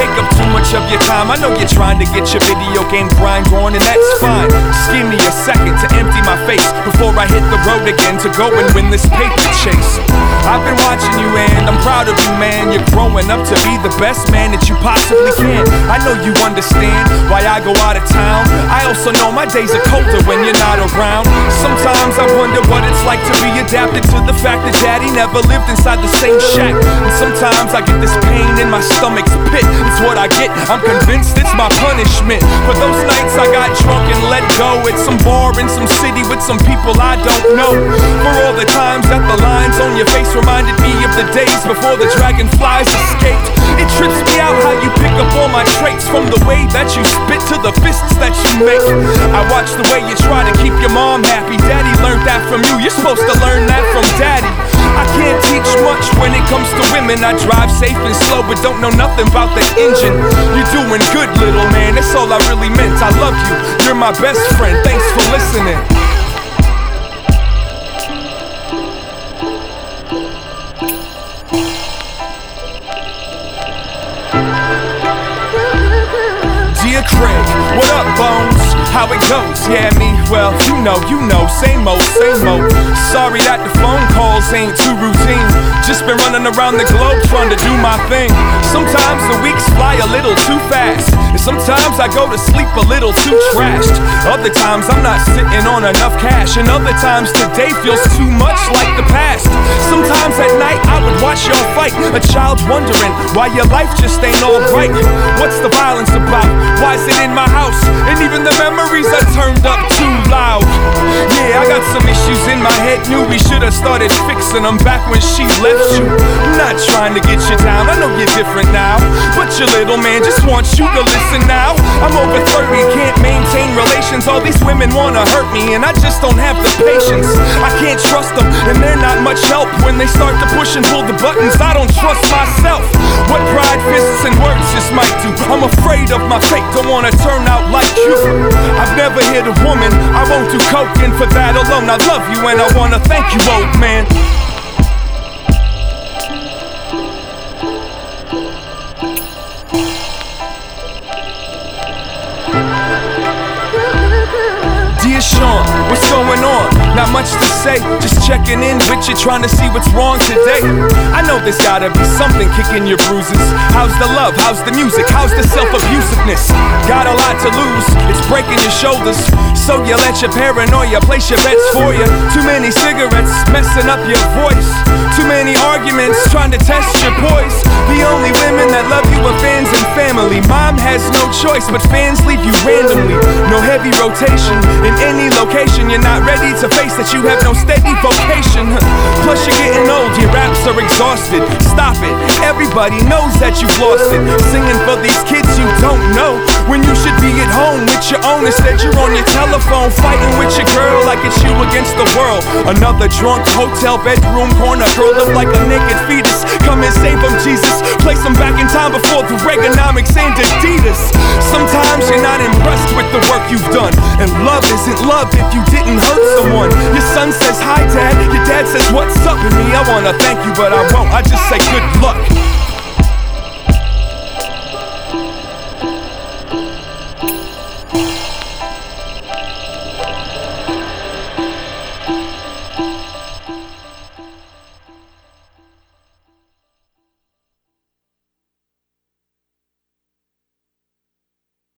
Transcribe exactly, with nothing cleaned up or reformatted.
take up too much of your time. I know you're trying to get your video game grind on, and that's fine. Just give me a second to empty my face before I hit the road again to go and win this paper chase. I've been watching you and I'm proud of you, man. You're growing up to be the best man that you possibly can. I know you understand why I go out of town. I also know my days are colder when you're not around. Sometimes I wonder what it's like to be adapted to the fact that daddy never lived inside the same shack. And sometimes I get this pain in my stomach's pit. It's what I get, I'm convinced it's my punishment. For those nights I got drunk and let go at some bar in some city with some people I don't know. For all the times that the lines on your face reminded me of the days before the dragonflies escaped. It trips me out how you pick up all my traits, from the way that you spit to the fists that you make. I watch the way you try to keep your mom happy. Daddy learned that from you, you're supposed to learn that from daddy. I can't teach much when it comes to women. I drive safe and slow but don't know nothing about the engine. You're doing good, little man, that's all I really meant. I love you, you're my best friend, thanks for listening. Dear Craig, what up, Bones? How it goes? Yeah, me, well, you know, you know, same old, same old. Sorry that the phone calls ain't too routine. Just been running around the globe trying to do my thing. Sometimes the weeks fly a little too fast, and sometimes I go to sleep a little too trashed. Other times I'm not sitting on enough cash, and other times today feels too much like the past. Sometimes at night I would watch y'all fight, a child wondering why your life just ain't alright. What's the violence about? Why is it in my house? And even the memories are turned up too loud. Yeah, I got some issues in my head. Knew we should have started fixing them back when she left you. I'm not trying to get you down, I know you're different now, but your little man just wants you to listen now. I'm over thirty, can't maintain relations. All these women wanna hurt me and I just don't have the patience. I can't trust them and they're not much help. When they start to push and pull the buttons, I don't trust myself. What pride, fists and words just might do. I'm afraid of my fate, don't wanna turn out like you. I've never hit a woman, I won't do coke, and for that alone I love you and I wanna thank you, old man. Dear Sean, what's going on? Not much to say, just checking in with you, trying to see what's wrong today. I know there's gotta be something kicking your bruises. How's the love? How's the music? How's the self-abusiveness? Got a lot to lose, it's breaking your shoulders, so you let your paranoia place your bets for you. Too many cigarettes messing up your voice, too many arguments trying to test your poise. The only women that love you are fans and family. Mom has no choice, but fans leave you randomly. No heavy rotation in any location. You're not ready to face that you have no steady vocation. Plus you're getting old, your raps are exhausted. Stop it, everybody knows that you've lost it. Singing for these kids you don't know, when you should be at home with your own. Instead you're on your telephone fighting with your girl like it's you against the world. Another drunk hotel bedroom corner, curled up like a naked fetus. Come and save them, Jesus, place them back in time before the Reaganomics and Adidas. Sometimes you're not impressed with the work you've done, and love isn't love if you didn't hurt someone. Your son says hi dad, your dad says what's up with me. I wanna thank you but I won't, I just say good luck.